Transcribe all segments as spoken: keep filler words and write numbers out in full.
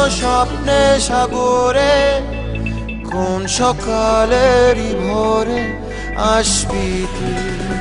স্বপ্নে সাগরে কোন সকালেরই ভোরে আসবি তুই।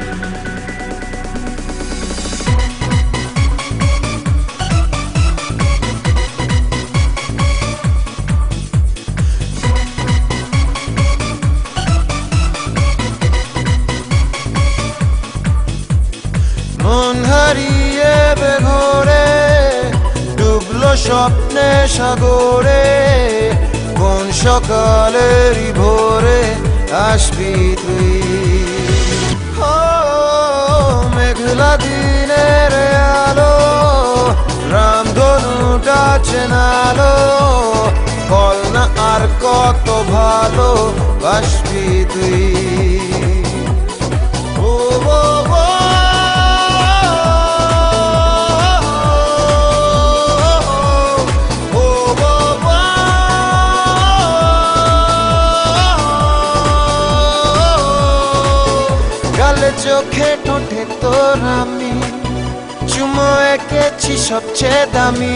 মন হারিয়ে বেঘরে ডুবলো স্বপ্নে সাগরে কোন সকালেরই ভোরে আসবি তুই। ও মেঘলা দিনের আলো রামধনুটা চেনালো বল না আর কত ভালো বাসবি তুই। ও চোখে ঠোঁটে তোর আমি চুমো এঁকেছি সবচেয়ে দামি।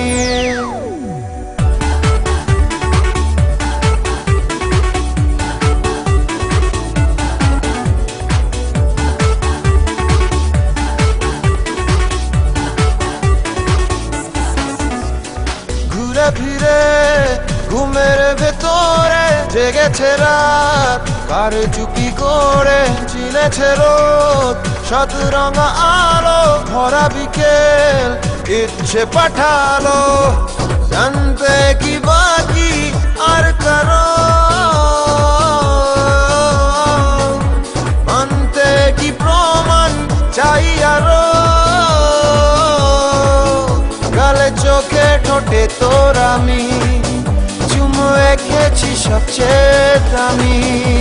ঘুরে ফিরে ঘুমের ভেতরে জেগেছে রাত কার চুপি করে চিনেছে রোদ শতরঙা আলো ভরা বিকেল ইচ্ছে পাঠালো জানতে কি বাকি আর কারো মানতে কি প্রমাণ চাই আরো গালে চোখে ঠোঁটে তোর আমি চুমো এঁকেছি সবচেয়ে দামি।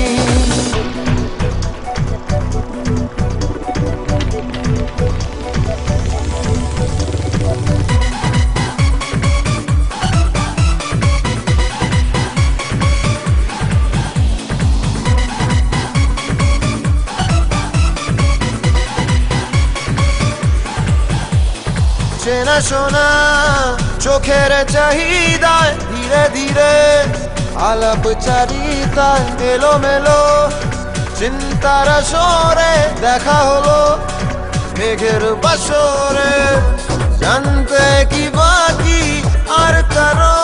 চেনা শোনা চোখের চাহিদায় ধীরে ধীরে আলাপ চারিতায় এলো মেলো চিন্তার সরে দেখা হলো মেঘের বাসরে জানতে কি বাকি আর কারো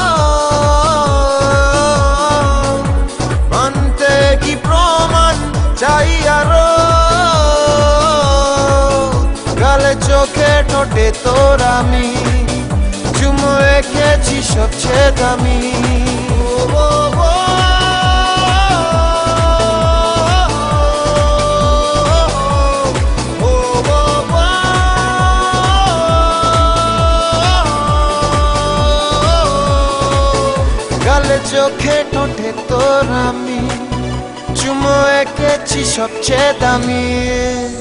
মানতে কি প্রমাণ চাই আরো গালে চোখে ঠোঁটে তোর আমি চুমো এঁকেছি সবচেয়ে দামি। গালে চোখে ঠোঁটে তোর আমি চুমো এঁকেছি সবচেয়ে দামি।